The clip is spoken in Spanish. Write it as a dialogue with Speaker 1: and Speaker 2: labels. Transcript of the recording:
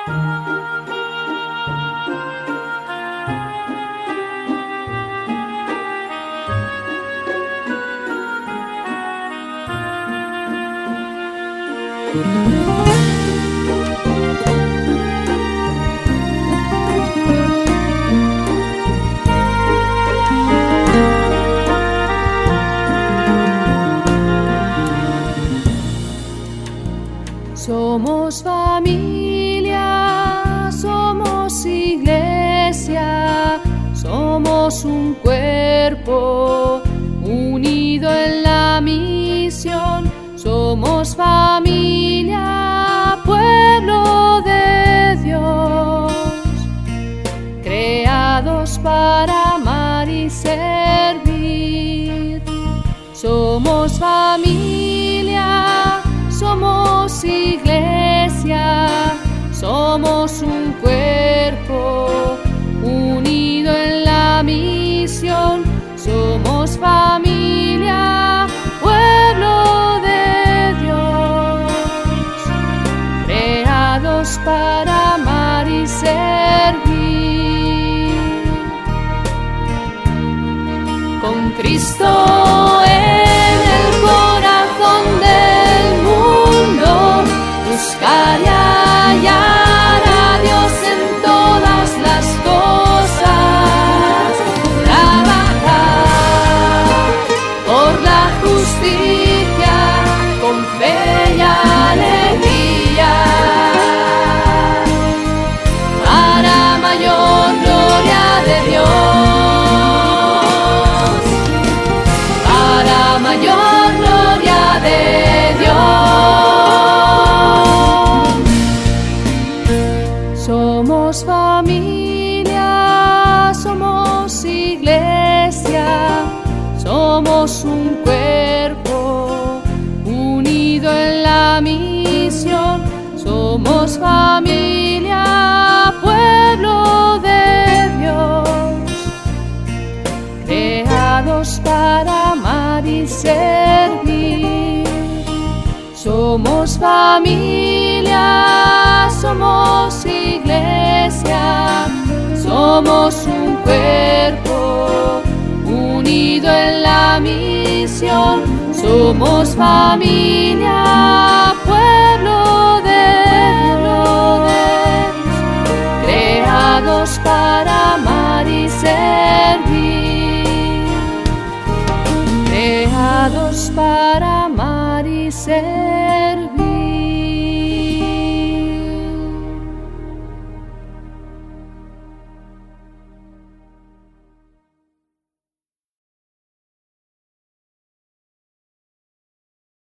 Speaker 1: Somos familia, somos iglesia, somos un cuerpo unido en la misión. Somos familia, pueblo de Dios, creados para amar y servir. Somos familia, somos iglesia, somos un cuerpo unido en la misión. Somos familia, pueblo de Dios, creados para amar y servir. Con Cristo en el corazón del mundo, buscar y hallar a Dios en todas las cosas, trabajar por la justicia con fe y alegría, para mayor gloria de Dios, para mayor gloria de Dios. Somos familia, somos iglesia, somos un cuerpo unido en la misión. Somos familia, pueblo de Dios, creados para amar y servir. Somos familia, somos iglesia, somos un cuerpo unido en la misión. Somos familia, pueblo